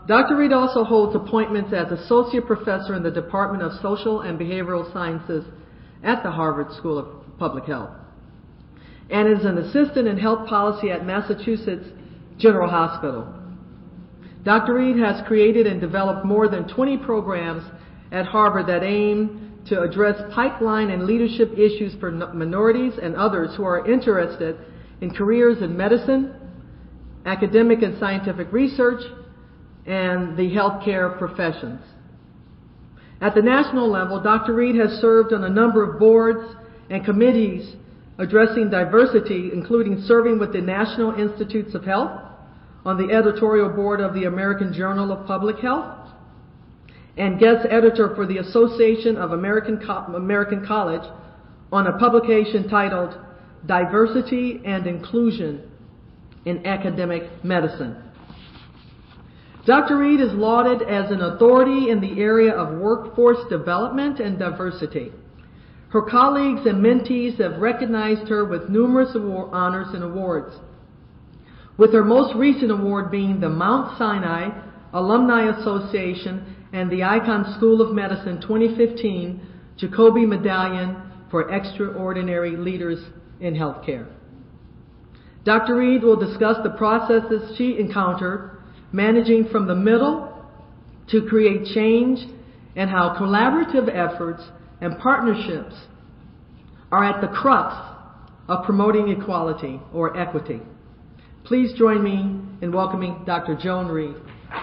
Dr. Reed also holds appointments as Associate Professor in the Department of Social and Behavioral Sciences at the Harvard School of Public Health, and is an Assistant in Health Policy at Massachusetts General Hospital. Dr. Reed has created and developed more than 20 programs at Harvard that aim to address pipeline and leadership issues for minorities and others who are interested in careers in medicine, academic and scientific research, and the healthcare professions. At the national level, Dr. Reed has served on a number of boards and committees addressing diversity, including serving with the National Institutes of Health, on the editorial board of the American Journal of Public Health, and guest editor for the Association of American College on a publication titled Diversity and Inclusion in Academic Medicine. Dr. Reed is lauded as an authority in the area of workforce development and diversity. Her colleagues and mentees have recognized her with numerous honors and awards, with her most recent award being the Mount Sinai Alumni Association and the Icahn School of Medicine 2015 Jacobi Medallion for Extraordinary Leaders in Healthcare. Dr. Reed will discuss the processes she encountered managing from the middle to create change, and how collaborative efforts and partnerships are at the crux of promoting equality or equity. Please join me in welcoming Dr. Joan Reed.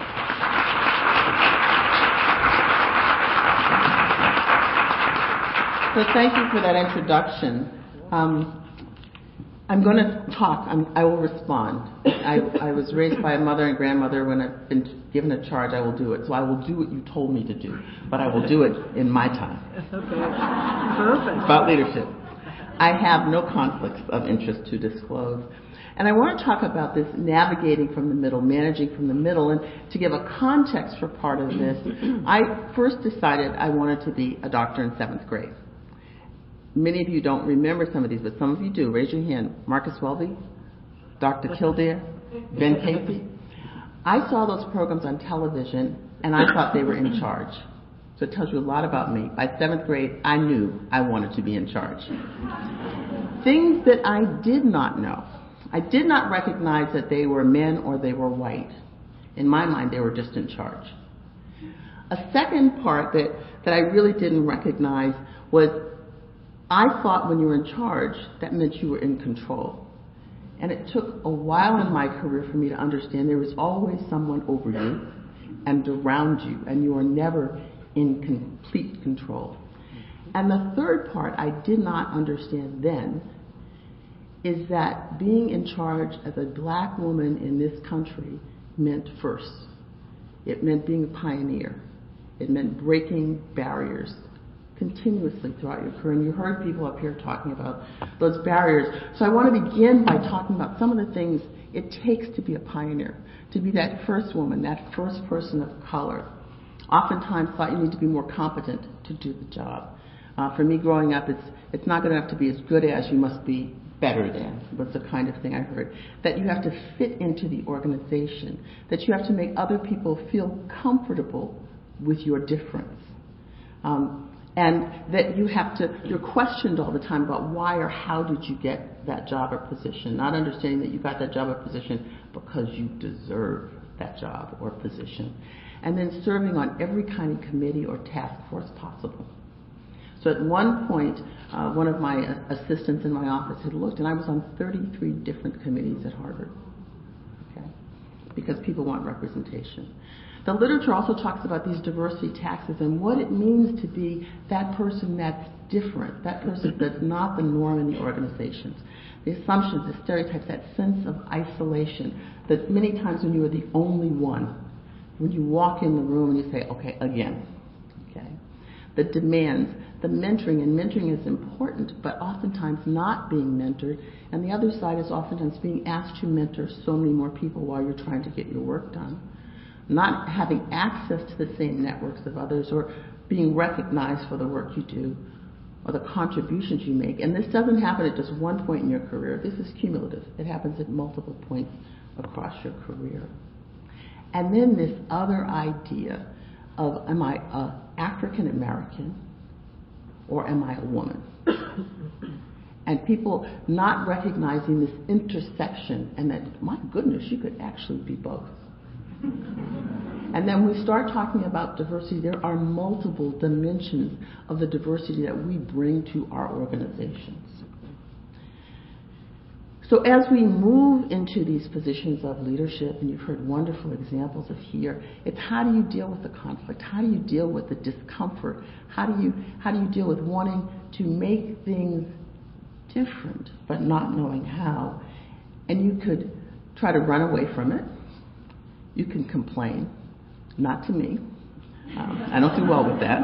So thank you for that introduction. I'm going to talk. I will respond. I was raised by a mother and grandmother. When I've been given a charge, I will do it. So I will do what you told me to do, but I will do it in my time. Okay. Perfect. It's about leadership. I have no conflicts of interest to disclose. And I want to talk about this navigating from the middle, managing from the middle. And to give a context for part of this, I first decided I wanted to be a doctor in 7th grade. Many of you don't remember some of these, but some of you do. Raise your hand. Marcus Welby, Dr. Kildare, Ben Casey. I saw those programs on television, and I thought they were in charge. So it tells you a lot about me. By 7th grade, I knew I wanted to be in charge. Things that I did not know. I did not recognize that they were men or they were white. In my mind, they were just in charge. A second part that I really didn't recognize was I thought when you were in charge, that meant you were in control. And it took a while in my career for me to understand there was always someone over you and around you, and you are never in complete control. And the third part I did not understand then is that being in charge as a black woman in this country meant first. It meant being a pioneer. It meant breaking barriers continuously throughout your career. And you heard people up here talking about those barriers. So I want to begin by talking about some of the things it takes to be a pioneer, to be that first woman, that first person of color. Oftentimes thought you need to be more competent to do the job. For me growing up, it's not good enough to be as good as, you must be better than, was the kind of thing I heard. That you have to fit into the organization, that you have to make other people feel comfortable with your difference. And that you're questioned all the time about why or how did you get that job or position, not understanding that you got that job or position because you deserve that job or position. And then serving on every kind of committee or task force possible. So at one point, one of my assistants in my office had looked, and I was on 33 different committees at Harvard, okay? Because people want representation. The literature also talks about these diversity taxes and what it means to be that person that's different, that person that's not the norm in the organizations. The assumptions, the stereotypes, that sense of isolation, that many times when you are the only one, when you walk in the room and you say, okay, again, okay? The demands, the mentoring, and mentoring is important, but oftentimes not being mentored. And the other side is oftentimes being asked to mentor so many more people while you're trying to get your work done. Not having access to the same networks of others, or being recognized for the work you do or the contributions you make. And this doesn't happen at just one point in your career. This is cumulative. It happens at multiple points across your career. And then this other idea of, am I a African American or am I a woman? And people not recognizing this intersection, and that, my goodness, you could actually be both. And then we start talking about diversity. There are multiple dimensions of the diversity that we bring to our organizations. So as we move into these positions of leadership, and you've heard wonderful examples of here, it's how do you deal with the conflict? How do you deal with the discomfort? How do you deal with wanting to make things different, but not knowing how? And you could try to run away from it. You can complain. Not to me. I don't do well with that.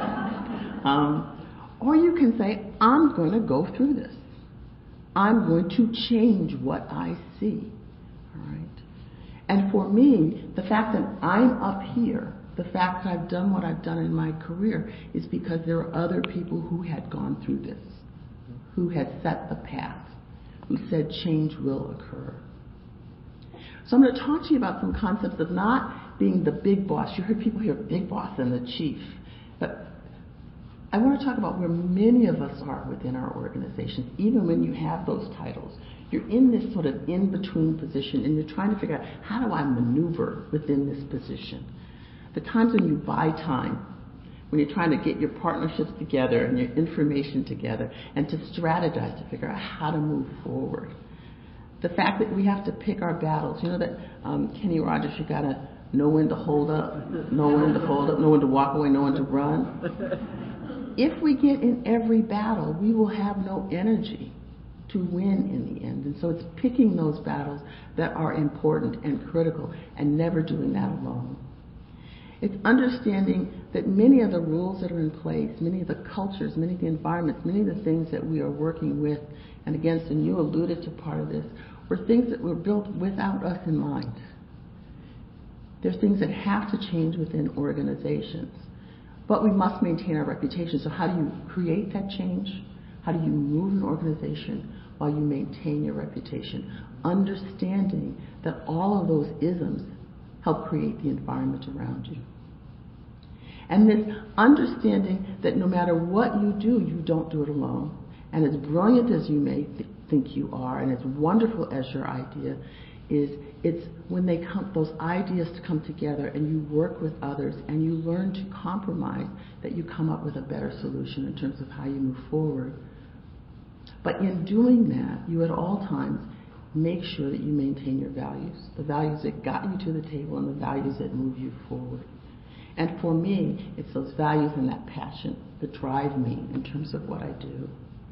Or you can say, I'm going to go through this. I'm going to change what I see. All right. And for me, the fact that I'm up here, the fact that I've done what I've done in my career, is because there are other people who had gone through this, who had set the path, who said change will occur. So I'm going to talk to you about some concepts of not being the big boss. You heard people here, big boss and the chief. But I want to talk about where many of us are within our organizations, even when you have those titles. You're in this sort of in-between position, and you're trying to figure out, how do I maneuver within this position? The times when you buy time, when you're trying to get your partnerships together and your information together, and to strategize to figure out how to move forward. The fact that we have to pick our battles. You know that Kenny Rogers, you got to know when to hold up, know when to hold up, know when to walk away, know when to run. If we get in every battle, we will have no energy to win in the end. And so it's picking those battles that are important and critical and never doing that alone. It's understanding that many of the rules that are in place, many of the cultures, many of the environments, many of the things that we are working with and against, and you alluded to part of this, were things that were built without us in mind. There's things that have to change within organizations. But we must maintain our reputation. So how do you create that change? How do you move an organization while you maintain your reputation? Understanding that all of those isms help create the environment around you. And this understanding that no matter what you do, you don't do it alone. And as brilliant as you may think you are, and as wonderful as your idea is, it's when they come, those ideas to come together and you work with others and you learn to compromise, that you come up with a better solution in terms of how you move forward. But in doing that, you at all times make sure that you maintain your values, the values that got you to the table and the values that move you forward. And for me, it's those values and that passion that drive me in terms of what I do.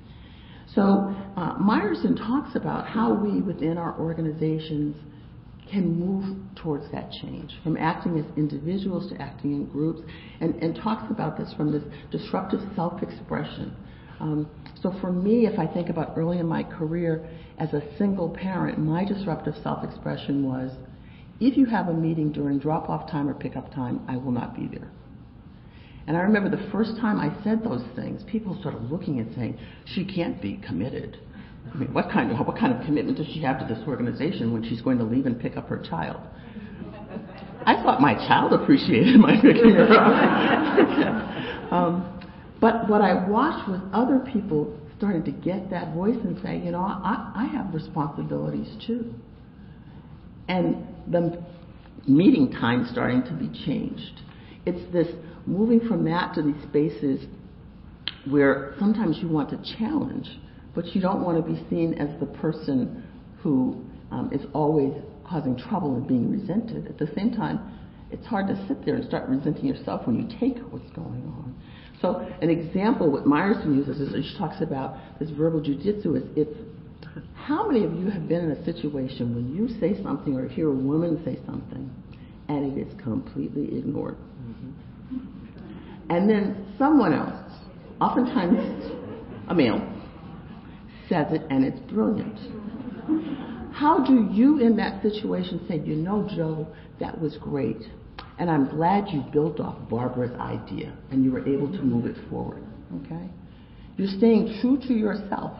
So Myerson talks about how we within our organizations can move towards that change, from acting as individuals to acting in groups, and talks about this from this disruptive self-expression. So for me, if I think about early in my career as a single parent, my disruptive self-expression was, if you have a meeting during drop-off time or pick-up time, I will not be there. And I remember the first time I said those things, people started looking and saying, she can't be committed. I mean, what kind of commitment does she have to this organization when she's going to leave and pick up her child? I thought my child appreciated my picking her up. But what I watched was other people starting to get that voice and say, you know, I have responsibilities too. And the meeting time starting to be changed. It's this moving from that to these spaces where sometimes you want to challenge, but you don't want to be seen as the person who is always causing trouble and being resented. At the same time, it's hard to sit there and start resenting yourself when you take what's going on. So an example, what Myerson uses is, she talks about this verbal jujitsu, it's how many of you have been in a situation when you say something or hear a woman say something and it is completely ignored? And then someone else, oftentimes a male, says it and it's brilliant. How do you in that situation say, you know, Joe, that was great, and I'm glad you built off Barbara's idea and you were able to move it forward, okay? You're staying true to yourself.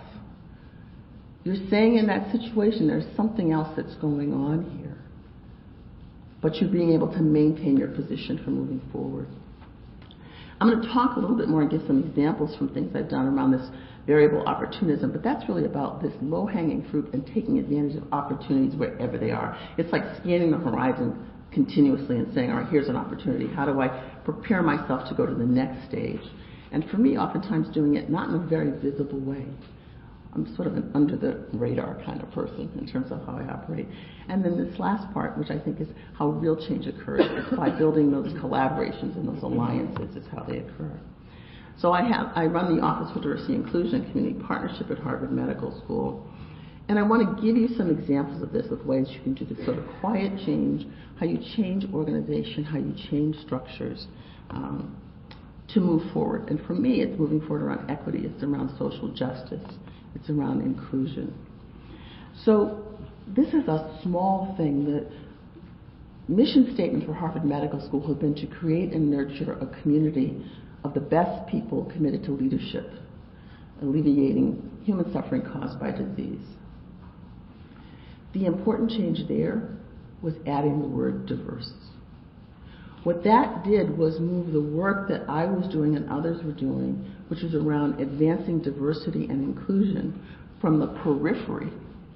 You're saying in that situation there's something else that's going on here. but you being able to maintain your position for moving forward. I'm going to talk a little bit more and give some examples from things I've done around this variable opportunism, but that's really about this low-hanging fruit and taking advantage of opportunities wherever they are. It's like scanning the horizon continuously and saying, all right, here's an opportunity. How do I prepare myself to go to the next stage? And for me, oftentimes doing it not in a very visible way. I'm sort of an under-the-radar kind of person in terms of how I operate. And then this last part, which I think is how real change occurs, is by building those collaborations and those alliances is how they occur. So I run the Office for Diversity, Inclusion, and Community Partnership at Harvard Medical School. And I want to give you some examples of this, of ways you can do this sort of quiet change, how you change organization, how you change structures to move forward. And for me, it's moving forward around equity. It's around social justice. It's around inclusion. So this is a small thing. The mission statement for Harvard Medical School has been to create and nurture a community of the best people committed to leadership, alleviating human suffering caused by disease. The important change there was adding the word diverse. What that did was move the work that I was doing and others were doing, which was around advancing diversity and inclusion, from the periphery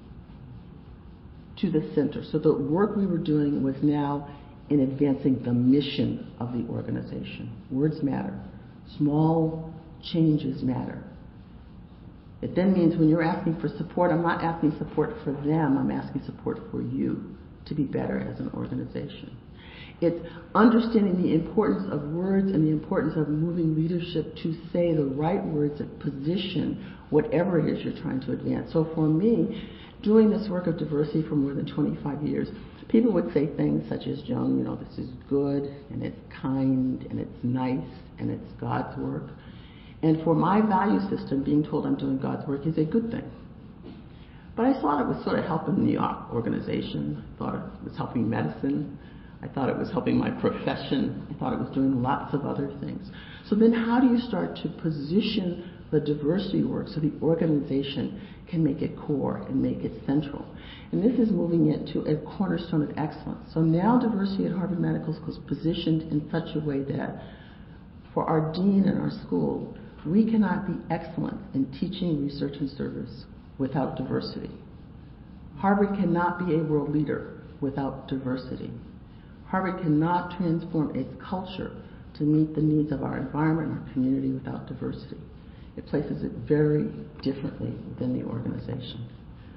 to the center. So the work we were doing was now in advancing the mission of the organization. Words matter. Small changes matter. It then means when you're asking for support, I'm not asking support for them, I'm asking support for you to be better as an organization. It's understanding the importance of words and the importance of moving leadership to say the right words that position whatever it is you're trying to advance. So for me, doing this work of diversity for more than 25 years, people would say things such as, Joan, this is good, and it's kind, and it's nice, and it's God's work. And for my value system, being told I'm doing God's work is a good thing. But I thought it was sort of helping the organization. I thought it was helping medicine. I thought it was helping my profession. I thought it was doing lots of other things. So then how do you start to position the diversity work so the organization can make it core and make it central? And this is moving it to a cornerstone of excellence. So now diversity at Harvard Medical School is positioned in such a way that for our dean and our school, we cannot be excellent in teaching, research, and service without diversity. Harvard cannot be a world leader without diversity. Harvard cannot transform its culture to meet the needs of our environment and our community without diversity. It places it very differently within the organization.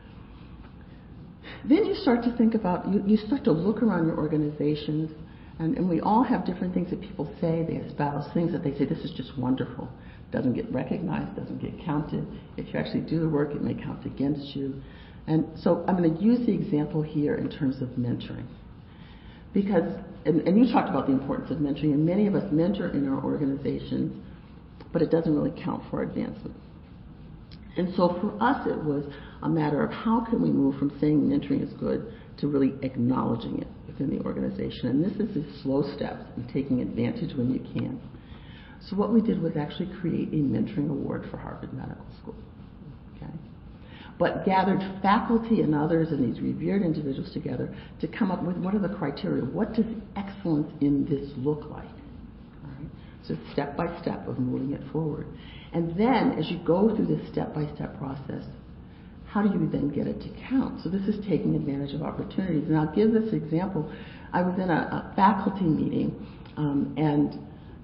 Then you start to think about, you start to look around your organizations, and we all have different things that people say, they espouse things that they say, this is just wonderful. Doesn't get recognized, doesn't get counted. If you actually do the work, it may count against you. And so I'm going to use the example here in terms of mentoring. Because, and you talked about the importance of mentoring, and many of us mentor in our organizations, but it doesn't really count for advancement. And so for us, it was a matter of how can we move from saying mentoring is good to really acknowledging it within the organization. And this is the slow steps in taking advantage when you can. So what we did was actually create a mentoring award for Harvard Medical School. Okay? But gathered faculty and others and these revered individuals together to come up with what are the criteria. What does excellence in this look like? All right? So step by step of moving it forward. And then as you go through this step-by-step process, how do you then get it to count? So this is taking advantage of opportunities. And I'll give this example. I was in a faculty meeting, and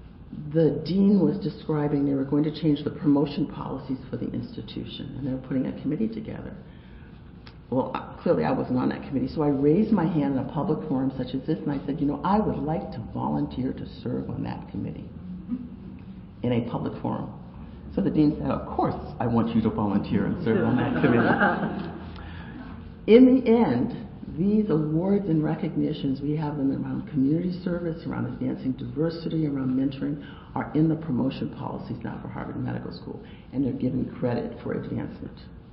the dean was describing they were going to change the promotion policies for the institution, and they were putting a committee together. Well, clearly I wasn't on that committee, so I raised my hand in a public forum such as this, and I said, I would like to volunteer to serve on that committee in a public forum. So the dean said, of course I want you to volunteer and serve on that committee. In the end, these awards and recognitions, we have them around community service, around advancing diversity, around mentoring, are in the promotion policies now for Harvard Medical School, and they're given credit for advancement.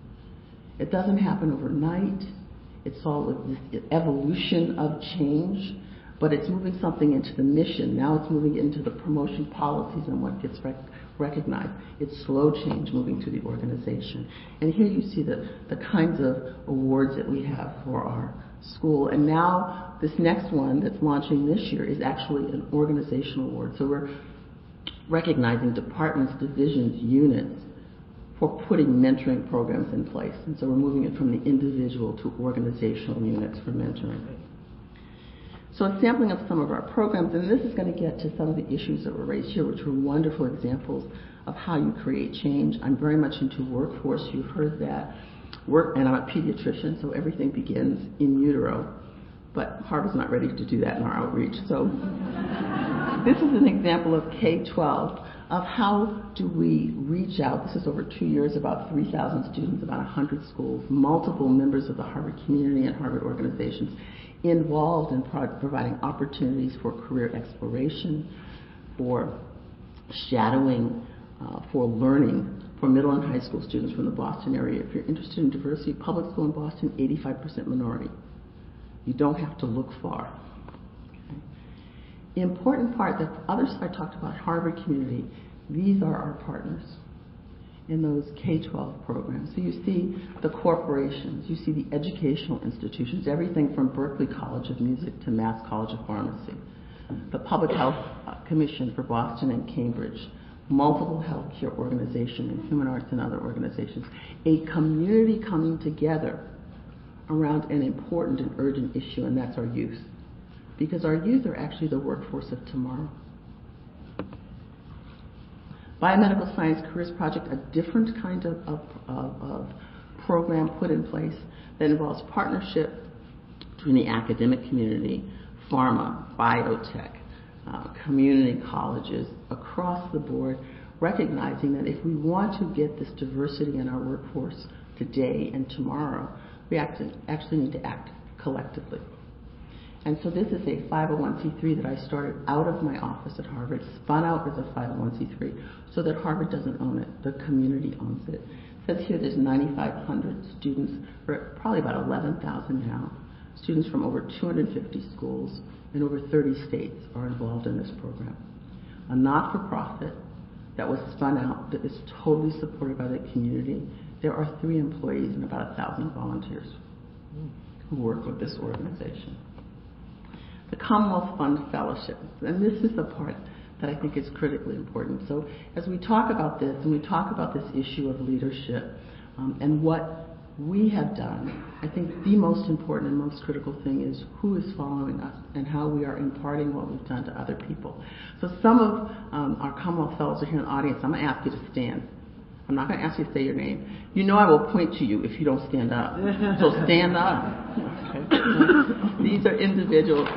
It doesn't happen overnight. It's all this evolution of change, but it's moving something into the mission. Now it's moving into the promotion policies and what gets recognized. It's slow change moving to the organization. And here you see the kinds of awards that we have for our school. And now this next one that's launching this year is actually an organizational award. So we're recognizing departments, divisions, units for putting mentoring programs in place. And so we're moving it from the individual to organizational units for mentoring. So a sampling of some of our programs, and this is going to get to some of the issues that were raised here, which were wonderful examples of how you create change. I'm very much into workforce. You've heard that. And I'm a pediatrician, so everything begins in utero. But Harvard's not ready to do that in our outreach. So this is an example of K-12 of how do we reach out. This is over 2 years, about 3,000 students, about 100 schools, multiple members of the Harvard community and Harvard organizations involved in providing opportunities for career exploration, for shadowing, for learning for middle and high school students from the Boston area. If you're interested in diversity, public school in Boston, 85% minority. You don't have to look far. Okay. The important part, the other side talked about Harvard community. These are our partners in those K-12 programs. So you see the corporations, you see the educational institutions, everything from Berkeley College of Music to Mass College of Pharmacy, the Public Health Commission for Boston and Cambridge, multiple healthcare organizations and human arts and other organizations, a community coming together around an important and urgent issue, and that's our youth. Because our youth are actually the workforce of tomorrow. Biomedical Science Careers Project, a different kind of program put in place that involves partnership between the academic community, pharma, biotech, community colleges, across the board, recognizing that if we want to get this diversity in our workforce today and tomorrow, we actually need to act collectively. And so this is a 501c3 that I started out of my office at Harvard, spun out as a 501c3, so that Harvard doesn't own it, the community owns it. It says here there's 9,500 students, or probably about 11,000 now. Students from over 250 schools in over 30 states are involved in this program. A not-for-profit that was spun out that is totally supported by the community. There are 3 employees and about 1,000 volunteers who work with this organization. The Commonwealth Fund Fellowship, and this is the part that I think is critically important. So as we talk about this, and we talk about this issue of leadership and what we have done, I think the most important and most critical thing is who is following us and how we are imparting what we've done to other people. So some of our Commonwealth Fellows are here in the audience. I'm going to ask you to stand. I'm not going to ask you to say your name. You know I will point to you if you don't stand up. So stand up. Okay. These are individuals.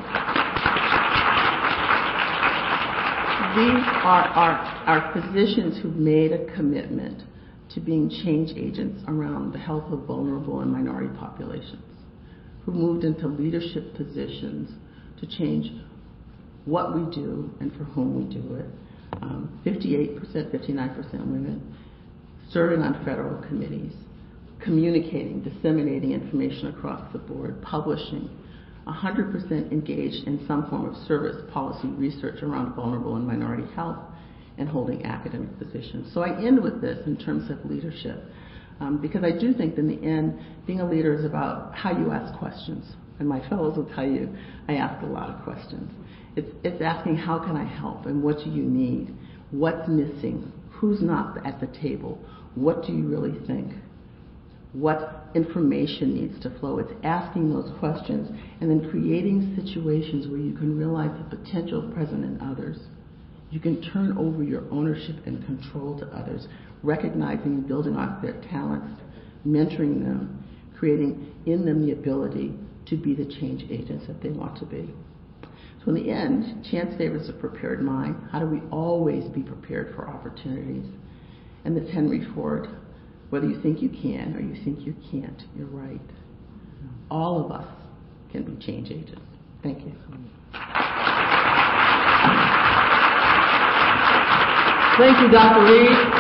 These are our physicians who've made a commitment to being change agents around the health of vulnerable and minority populations, who moved into leadership positions to change what we do and for whom we do it. 58%, 59% women, serving on federal committees, communicating, disseminating information across the board, publishing, 100% engaged in some form of service, policy, research around vulnerable and minority health, and holding academic positions. So I end with this in terms of leadership, because I do think in the end, being a leader is about how you ask questions. And my fellows will tell you, I ask a lot of questions. It's asking, how can I help, and what do you need? What's missing? Who's not at the table? What do you really think? What information needs to flow? It's asking those questions and then creating situations where you can realize the potential present in others. You can turn over your ownership and control to others, recognizing and building off their talents, mentoring them, creating in them the ability to be the change agents that they want to be. So in the end, chance favors a prepared mind. How do we always be prepared for opportunities? And that's Henry Ford. Whether you think you can or you think you can't, you're right. All of us can be change agents. Thank you. Thank you, Dr. Reed.